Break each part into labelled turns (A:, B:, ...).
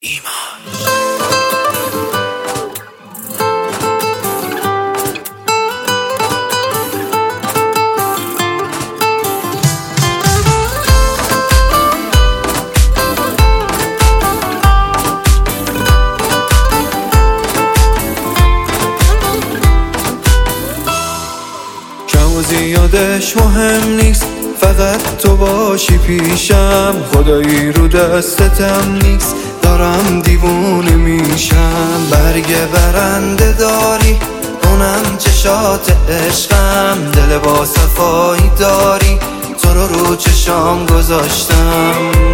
A: کم و زیادش مهم نیست، فقط تو باشی پیشم. خدایی رو دستتم نیست، دارم دیوونه میشم. برگ برنده داری، اونم چشات عشقم. دل با صفایی داری، تو رو چشام گذاشتم.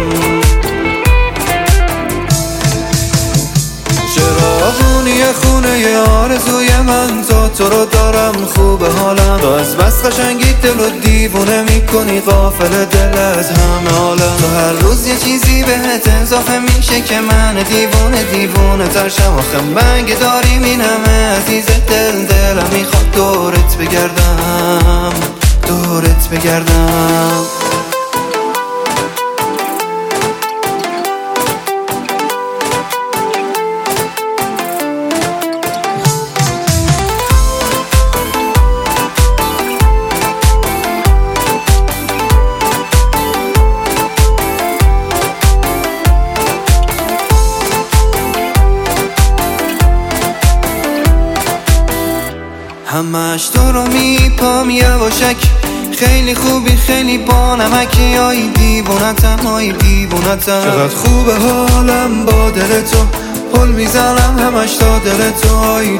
A: چراغونی خونه آرزوی من، تو رو دارم خوب حالم. تو از بس قشنگی دل و دیوونه میکنی، غافل دل از همه عالم. تو هر روز یه چیزی بهت اضافه میشه که من دیوونه ترشم. آخه منگه داریم این همه عزیز دلم میخواد دورت بگردم. همش تو رو میپام یواشک، خیلی خوبی خیلی با نمکی. آی دیوونتم چقدر خوبه حالم با دل تو. پل میزنم همش تا دل تو. آی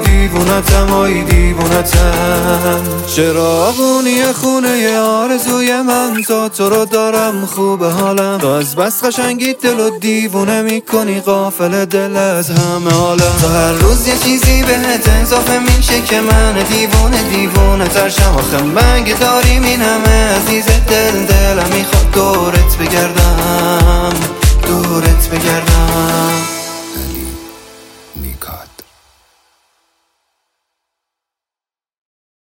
A: دیوونتم چراغونی خونه آرزوی من، تو رو دارم خوب حالم. تو از بس قشنگی دل و دیوونه میکنی، غافل دل از همه عالم. تو هر روز یه چیزی بهت اضافه میشه که من دیوونه ترشم. آخه منگه داریم این همه عزیز دل